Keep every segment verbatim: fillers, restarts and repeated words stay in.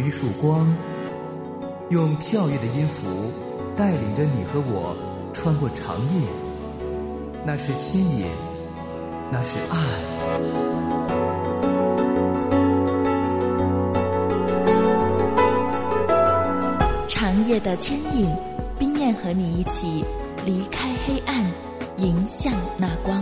一束光，用跳跃的音符带领着你和我穿过长夜。那是牵引，那是爱。 长夜的牵引，冰燕和你一起离开黑暗，迎向那光。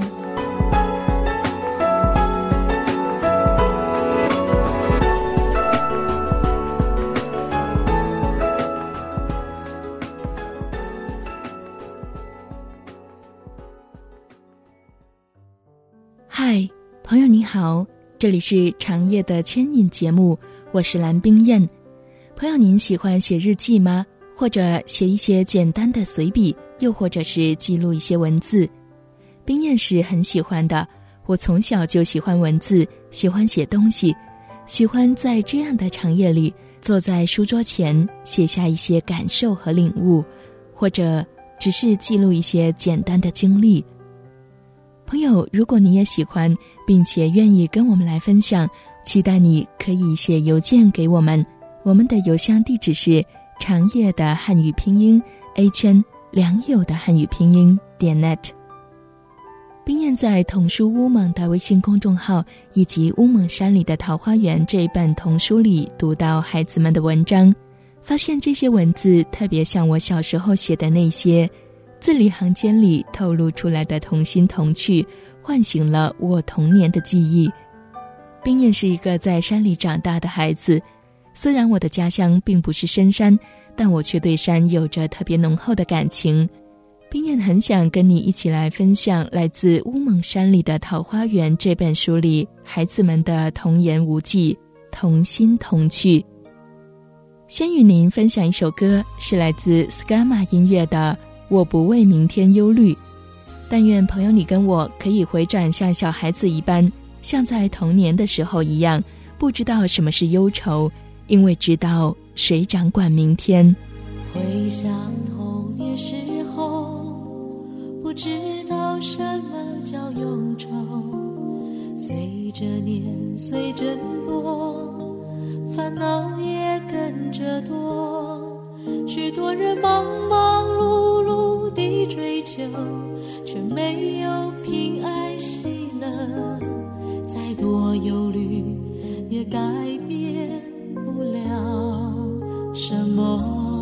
嗨，朋友你好，这里是长夜的牵引节目，我是蓝冰燕。朋友，您喜欢写日记吗？或者写一些简单的随笔，又或者是记录一些文字？冰燕是很喜欢的，我从小就喜欢文字，喜欢写东西，喜欢在这样的长夜里坐在书桌前写下一些感受和领悟，或者只是记录一些简单的经历。朋友，如果你也喜欢并且愿意跟我们来分享，期待你可以写邮件给我们，我们的邮箱地址是长夜的汉语拼音 A 圈良友的汉语拼音点 net。 冰燕在童书乌蒙的微信公众号以及乌蒙山里的桃花源这一本童书里读到孩子们的文章，发现这些文字特别像我小时候写的那些，字里行间里透露出来的童心童趣，唤醒了我童年的记忆。冰燕是一个在山里长大的孩子，虽然我的家乡并不是深山，但我却对山有着特别浓厚的感情。冰燕很想跟你一起来分享来自乌蒙山里的桃花源这本书里孩子们的童言无忌，童心童趣。先与您分享一首歌，是来自 Skama 音乐的我不为明天忧虑。但愿朋友你跟我可以回转像小孩子一般，像在童年的时候一样，不知道什么是忧愁，因为知道谁掌管明天。 回想童年时候，不知道什么叫忧愁，随着年岁增多，烦恼也跟着多，许多人忙忙碌碌地追求，却没有平安喜乐，再多忧虑也改变不了什么。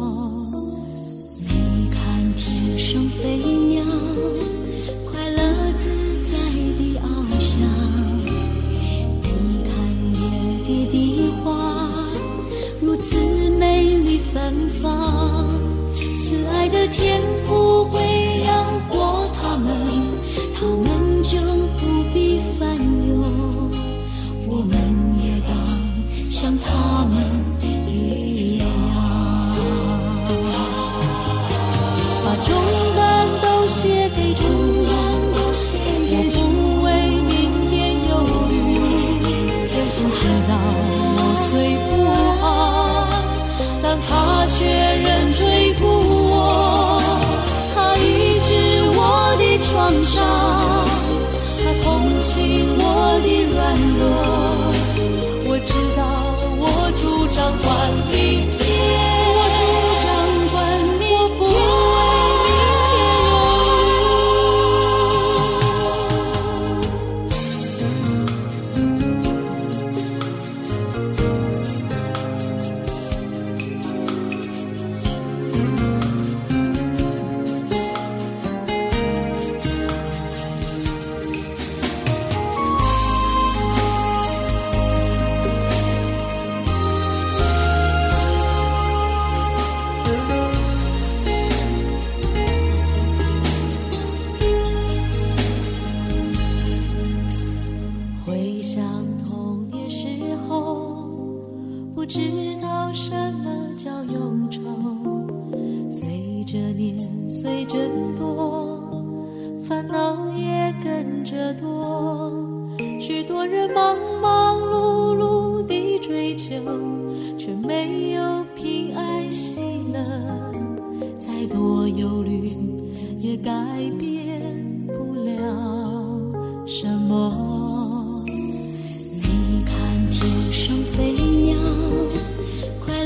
你看天上飞鸟，快乐自在地翱翔，你看野地的花如此美丽芬芳，慈爱的天父会养活他们，他们就不必烦忧，我们也当像他们一样，把重担都卸给主，也不为明天忧虑，天父知道我虽不好，但他却仍追顾我，他医治我的创伤，他同情我的软弱，我知道我主掌管明天，我主掌管明天，我不为回想童年时候，不知道什么叫忧愁，随着年岁增多，烦恼也跟着多，许多人忙忙碌碌地追求，却没有平安喜乐，再多忧虑也改变不了什么。你看天上飞鸟，快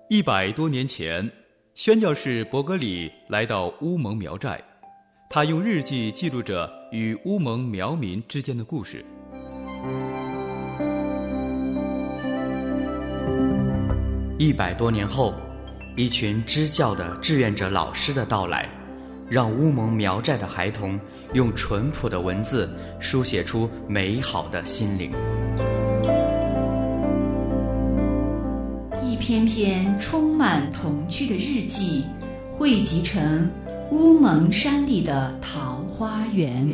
一百多年前，宣教士伯格里来到乌蒙苗寨，他用日记记录着与乌蒙苗民之间的故事。 一百多年后，一群支教的志愿者老师的到来，让乌蒙苗寨的孩童用淳朴的文字书写出美好的心灵。 一篇篇充满童趣的日记，汇集成乌蒙山里的桃花源。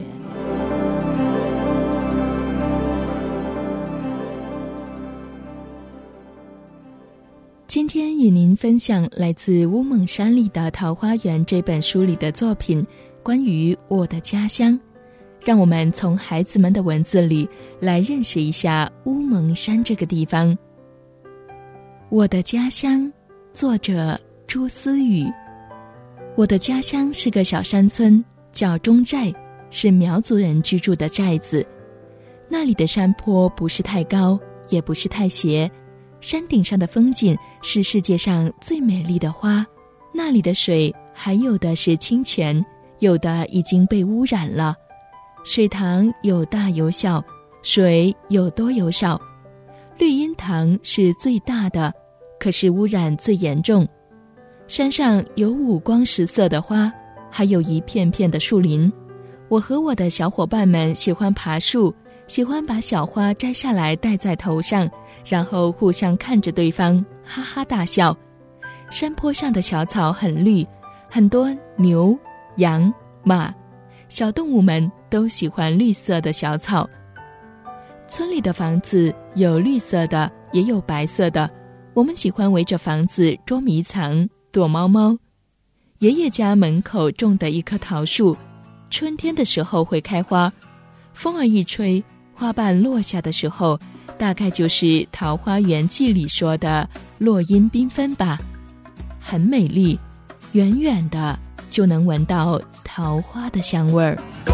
今天与您分享来自乌蒙山里的桃花源这本书里的作品，关于我的家乡。让我们从孩子们的文字里来认识一下乌蒙山这个地方。我的家乡，作者朱思雨。我的家乡是个小山村，叫中寨，是苗族人居住的寨子。那里的山坡不是太高，也不是太斜，山顶上的风景是世界上最美丽的花，那里的水还有的是清泉，有的已经被污染了。水塘有大有小，水有多有少。绿荫塘是最大的，可是污染最严重。山上有五光十色的花，还有一片片的树林。我和我的小伙伴们喜欢爬树，喜欢把小花摘下来戴在头上，然后互相看着对方，哈哈大笑。山坡上的小草很绿，很多牛、羊、马，小动物们都喜欢绿色的小草。村里的房子有绿色的，也有白色的，我们喜欢围着房子捉迷藏、躲猫猫。爷爷家门口种的一棵桃树，春天的时候会开花，风儿一吹，花瓣落下的时候，大概就是《桃花源记》里说的落英缤纷吧，很美丽，远远的就能闻到桃花的香味儿。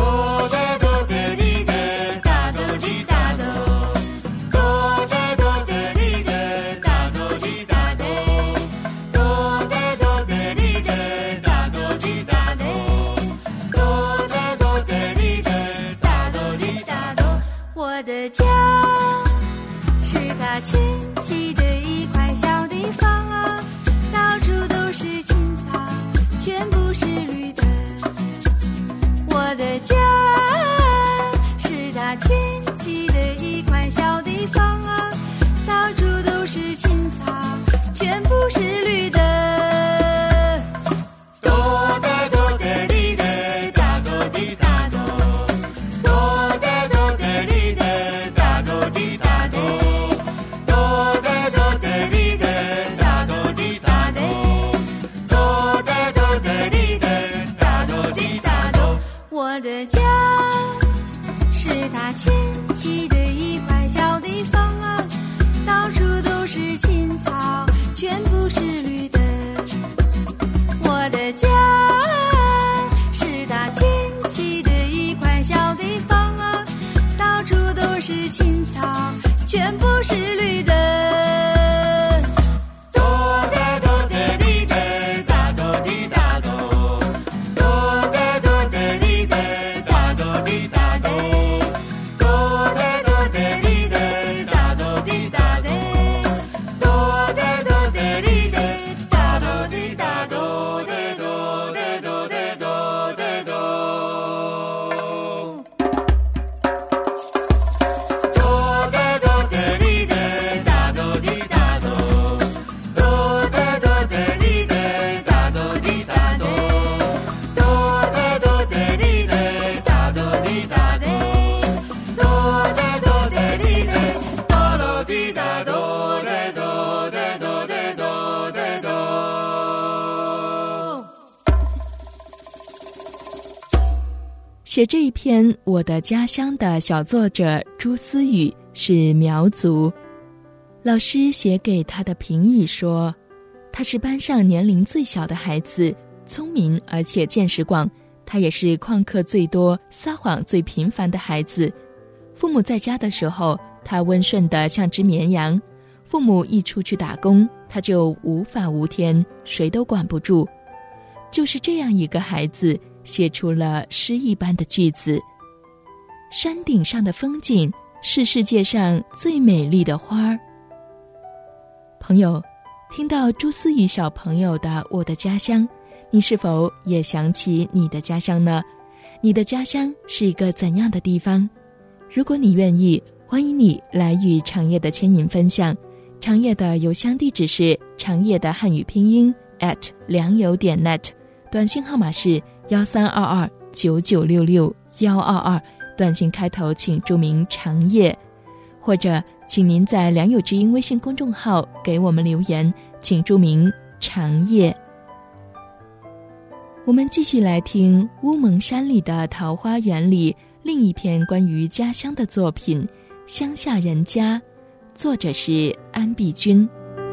我的家是它群起的一块小地方啊，到处都是青草，全部是绿的。我的家是它群起的一块小地方啊，到处都是青草，全部是绿的。我的家是它群起的一块小地方啊，到处都是青草，全部是绿的。我的家是它群起的一块小地方啊，到处都是青草，全部是绿的。 写这一篇《我的家乡》的小作者朱思雨是苗族。老师写给他的评语说，他是班上年龄最小的孩子，聪明而且见识广，他也是旷课最多、撒谎最频繁的孩子。父母在家的时候，他温顺得像只绵羊； 父母一出去打工，他就无法无天，谁都管不住。就是这样一个孩子，写出了诗一般的句子：山顶上的风景是世界上最美丽的花儿。朋友，听到朱思雨小朋友的《我的家乡》，你是否也想起你的家乡呢？你的家乡是一个怎样的地方？如果你愿意，欢迎你来与长夜的牵引分享。长夜的邮箱地址是长夜的汉语拼音 at 良友点 net， 短信号码是幺三二二九九六六幺二二，短信开头请注明长夜，或者请您在良友之音微信公众号给我们留言，请注明长夜。我们继续来听乌蒙山里的桃花源里另一篇关于家乡的作品《乡下人家》，作者是安碧君。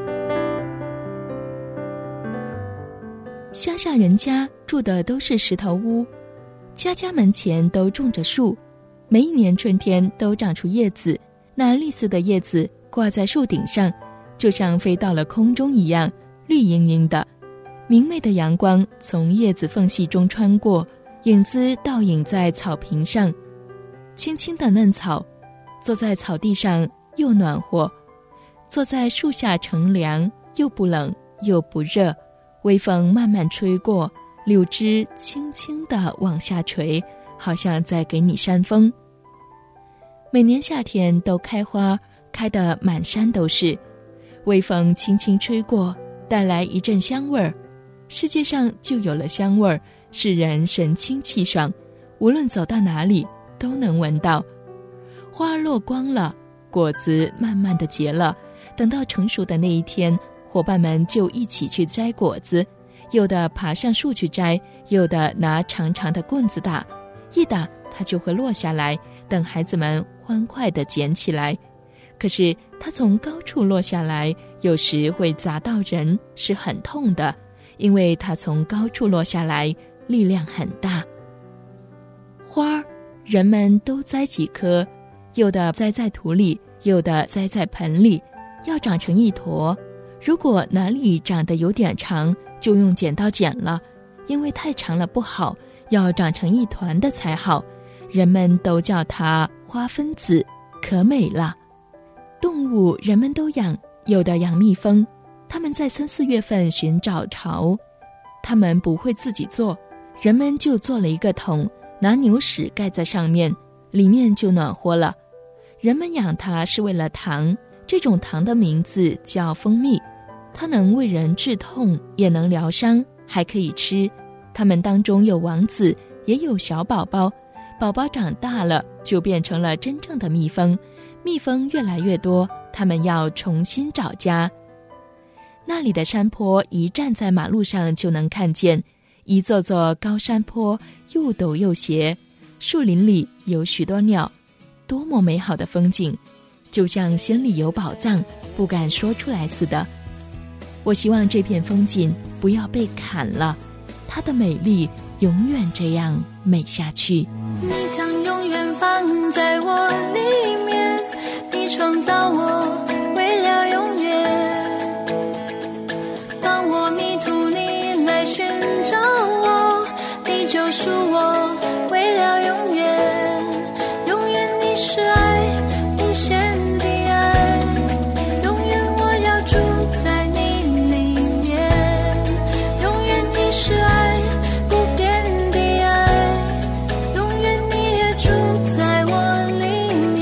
乡下人家住的都是石头屋，家家门前都种着树，每一年春天都长出叶子，那绿色的叶子挂在树顶上，就像飞到了空中一样，绿莹莹的。明媚的阳光从叶子缝隙中穿过，影子倒影在草坪上，青青的嫩草，坐在草地上又暖和，坐在树下乘凉，又不冷又不热，微风慢慢吹过，柳枝轻轻地往下垂，好像在给你扇风。每年夏天都开花，开得满山都是，微风轻轻吹过，带来一阵香味儿。世界上就有了香味儿，使人神清气爽，无论走到哪里都能闻到。花儿落光了，果子慢慢地结了，等到成熟的那一天，伙伴们就一起去摘果子，有的爬上树去摘，有的拿长长的棍子打，一打它就会落下来，等孩子们欢快地捡起来。可是它从高处落下来，有时会砸到人，是很痛的，因为它从高处落下来，力量很大。花儿，人们都栽几棵，有的栽在土里，有的栽在盆里，要长成一坨。如果哪里长得有点长，就用剪刀剪了，因为太长了不好，要长成一团的才好。人们都叫它花分子，可美了。动物人们都养，有的养蜜蜂，他们在三四月份寻找巢，他们不会自己做，人们就做了一个桶，拿牛屎盖在上面，里面就暖和了。人们养它是为了糖，这种糖的名字叫蜂蜜，它能为人治痛，也能疗伤，还可以吃。它们当中有王子，也有小宝宝，宝宝长大了就变成了真正的蜜蜂，蜜蜂越来越多，它们要重新找家。那里的山坡一站在马路上就能看见，一座座高山坡又陡又斜，树林里有许多鸟，多么美好的风景，就像心里有宝藏，不敢说出来似的。我希望这片风景不要被砍了，它的美丽永远这样美下去。 你将永远放在我里面，你创造我为了永远。当我迷途你来寻找我，你救赎我为了永远。永远你是爱，无限的爱，永远我要住在你里面。永远你是爱，不变的爱，永远你也住在我里面。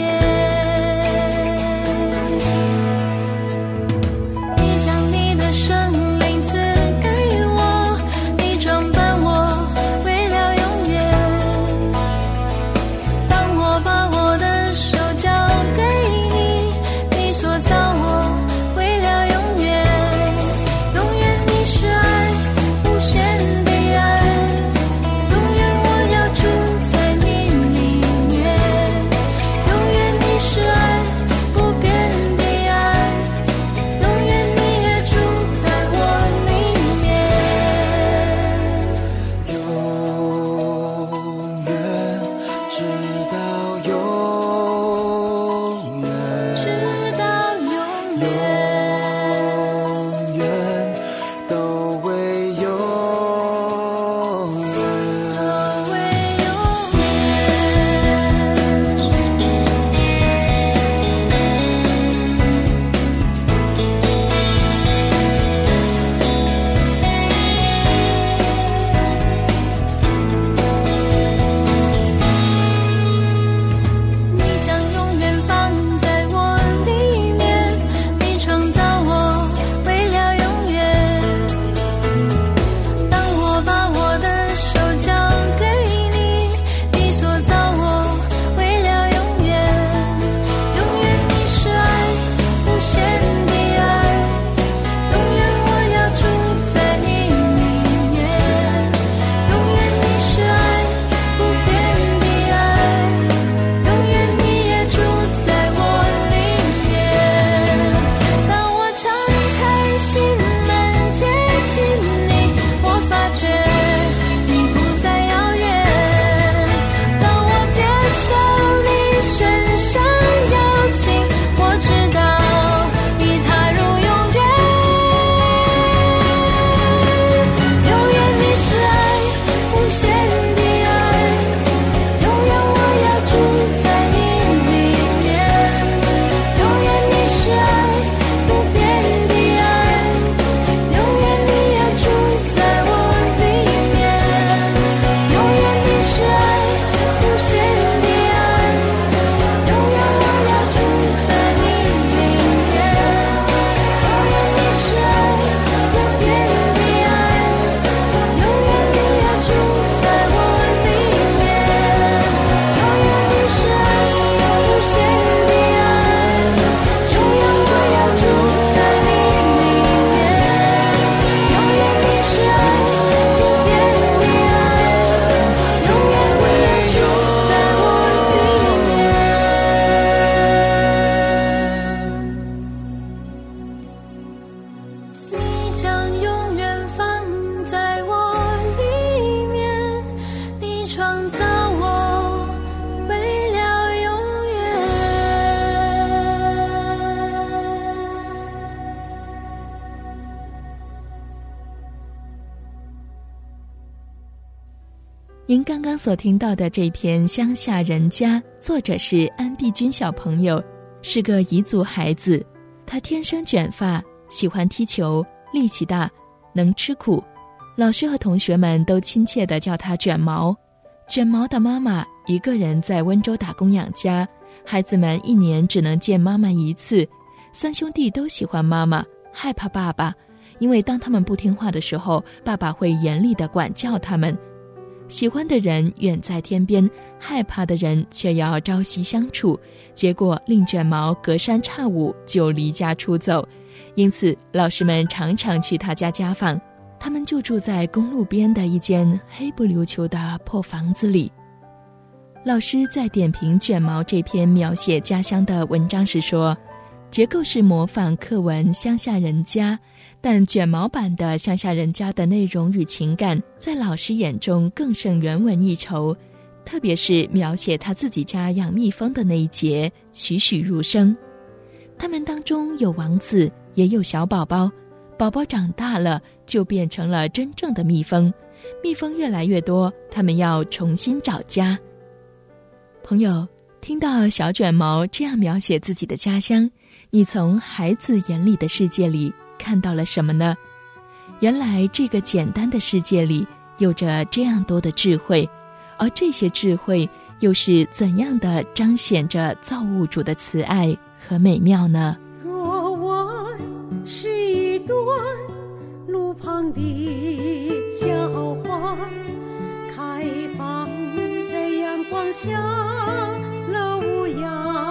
您刚刚所听到的这篇《乡下人家》，作者是安碧君小朋友，是个彝族孩子。他天生卷发，喜欢踢球，力气大，能吃苦。老师和同学们都亲切地叫他卷毛。卷毛的妈妈一个人在温州打工养家，孩子们一年只能见妈妈一次。三兄弟都喜欢妈妈，害怕爸爸，因为当他们不听话的时候，爸爸会严厉地管教他们。喜欢的人远在天边，害怕的人却要朝夕相处，结果令卷毛隔三差五就离家出走。因此老师们常常去他家家访，他们就住在公路边的一间黑不溜秋的破房子里。老师在点评卷毛这篇描写家乡的文章时说，结构是模仿课文《乡下人家》，但卷毛版的《乡下人家》的内容与情感在老师眼中更胜原文一筹，特别是描写他自己家养蜜蜂的那一节栩栩如生。他们当中有王子，也有小宝宝，宝宝长大了就变成了真正的蜜蜂，蜜蜂越来越多，他们要重新找家。朋友，听到小卷毛这样描写自己的家乡，你从孩子眼里的世界里看到了什么呢？原来这个简单的世界里有着这样多的智慧，而这些智慧又是怎样的彰显着造物主的慈爱和美妙呢？ 若我是一朵路旁的小花，开放在阳光下了无恙，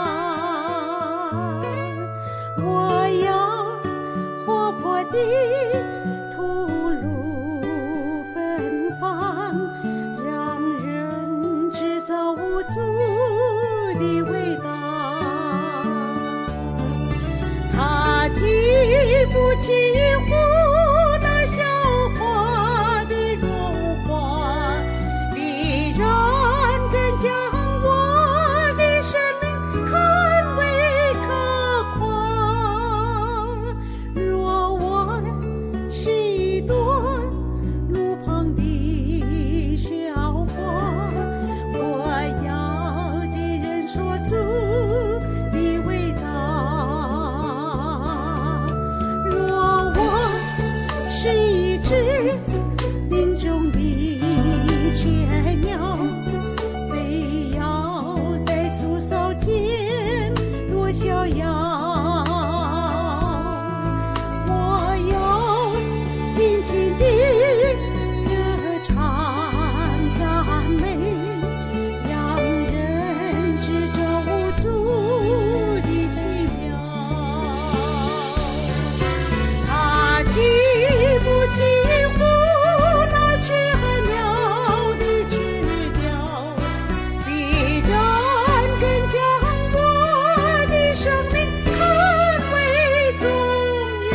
我要活泼的吐露芬芳，让人知造物主的伟大。他记不起湖那小花的荣华，必然更将我的生命看为可夸。若我是一朵路旁的小花，我要的人说主的伟大。若我是一只林中的雀鸟，非要在树梢间多逍遥，我要尽情地歌唱赞美，让人知造物主的奇妙。他记不起湖那雀鸟的曲调，必然更将我的生命看为重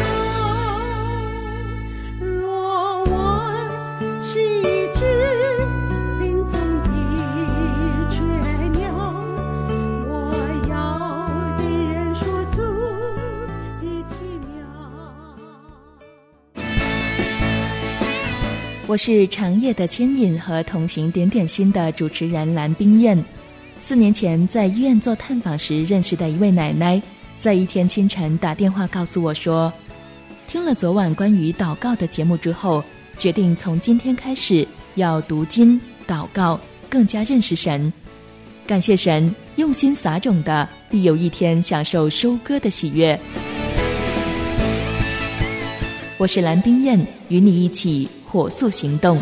要。若我是一只林中的雀鸟，我要对人说主的奇妙。 我是长夜的牵引和同行点点心的主持人蓝冰燕。四年前在医院做探访时认识的一位奶奶，在一天清晨打电话告诉我说，听了昨晚关于祷告的节目之后，决定从今天开始要读经祷告，更加认识神。感谢神，用心撒种的必有一天享受收割的喜悦。我是蓝冰燕，与你一起火速行动。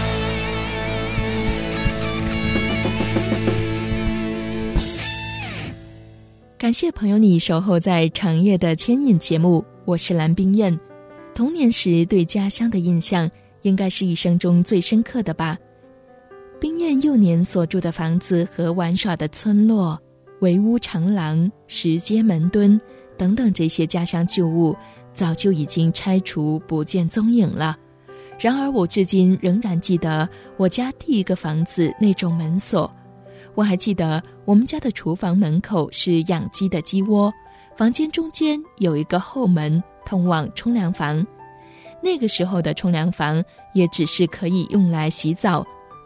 感谢朋友你守候在长夜的牵引节目，我是蓝冰燕。童年时对家乡的印象应该是一生中最深刻的吧。冰燕幼年所住的房子和玩耍的村落，围屋长廊、石阶门墩等等这些家乡旧物早就已经拆除不见踪影了。然而我至今仍然记得我家第一个房子那种门锁。我还记得我们家的厨房门口是养鸡的鸡窝，房间中间有一个后门通往冲凉房。那个时候的冲凉房也只是可以用来洗澡，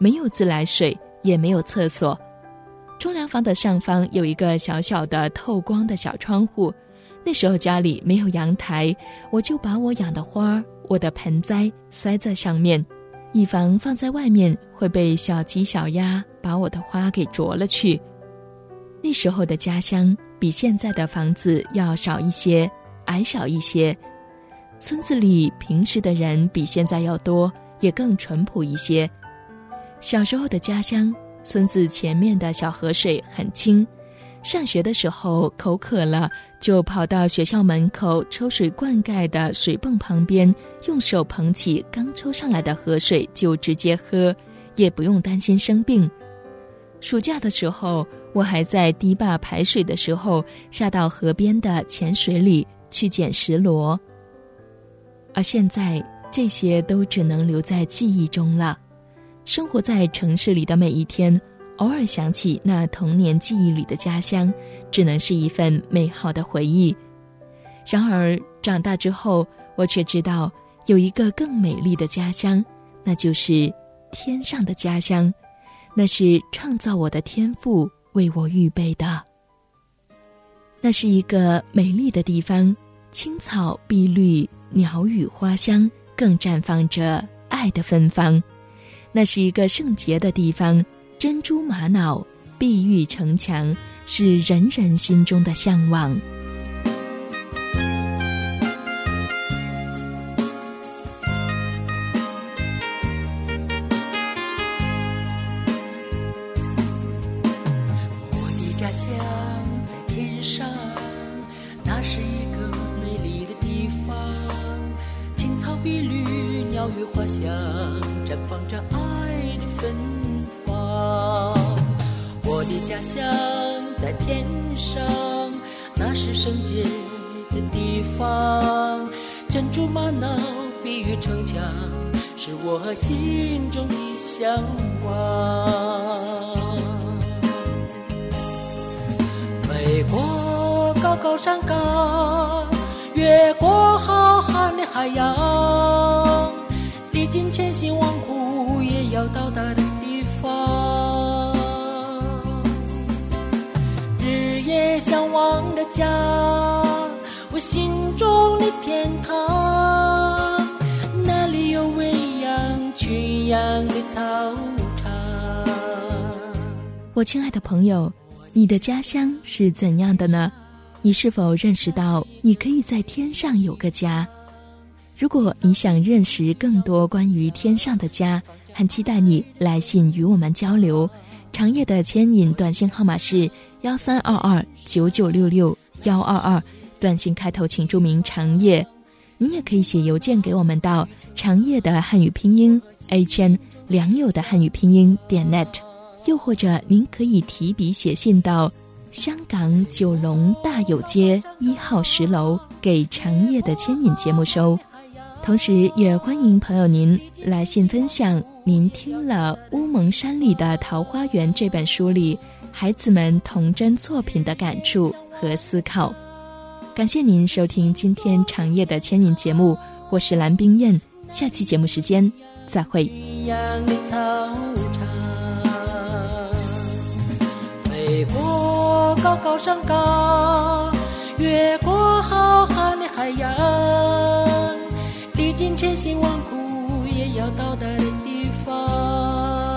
没有自来水，也没有厕所。冲凉房的上方有一个小小的透光的小窗户，那时候家里没有阳台，我就把我养的花、我的盆栽塞在上面，以防放在外面会被小鸡小鸭把我的花给啄了去。那时候的家乡比现在的房子要少一些，矮小一些，村子里平时的人比现在要多，也更淳朴一些。小时候的家乡，村子前面的小河水很清，上学的时候口渴了，就跑到学校门口抽水灌溉的水泵旁边，用手捧起刚抽上来的河水就直接喝，也不用担心生病。暑假的时候，我还在堤坝排水的时候下到河边的浅水里去捡石螺。而现在这些都只能留在记忆中了。生活在城市里的每一天，偶尔想起那童年记忆里的家乡，只能是一份美好的回忆。然而长大之后，我却知道有一个更美丽的家乡，那就是天上的家乡，那是创造我的天父为我预备的。那是一个美丽的地方，青草碧绿，鸟语花香，更绽放着爱的芬芳。那是一个圣洁的地方，珍珠玛瑙，碧玉城墙，是人人心中的向往。 我的家乡在天上，那是一个美丽的地方，青草碧绿，鸟语花香，绽放着爱的芬芳。我的家乡在天上，那是圣洁的地方，珍珠玛瑙，碧玉城墙，是我心中的向往。飞过高高山岗，越过浩瀚的海洋，历经千辛万苦也要到达的地方，日夜向往的家，我心中的天堂，那里有喂养群羊的草场。 我亲爱的朋友，你的家乡是怎样的呢？你是否认识到你可以在天上有个家？如果你想认识更多关于天上的家，很期待你来信与我们交流。长夜的牵引短信号码是幺三二二九九六六幺二二，短信开头请注明长夜。您也可以写邮件给我们到长夜的汉语拼音 h n 良友的汉语拼音点 net， 又或者您可以提笔写信到香港九龙大有街一号十楼给长夜的牵引节目收。同时也欢迎朋友您来信分享您听了《乌蒙山里的桃花源》这本书里孩子们童真作品的感触和思考。感谢您收听今天长夜的牵引节目，我是蓝冰燕，下期节目时间再会。 飞过高高山岗，越过浩瀚的海洋，历经千辛万苦也要到达的地方，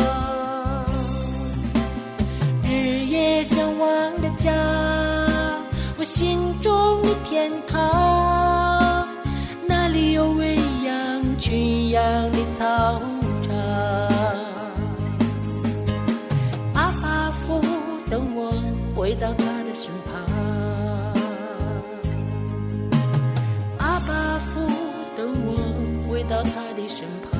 日夜向往的家，我心中的天堂，那里有喂养群羊的草场。阿爸父等我回到他的身旁，阿爸父等我回到他的身旁。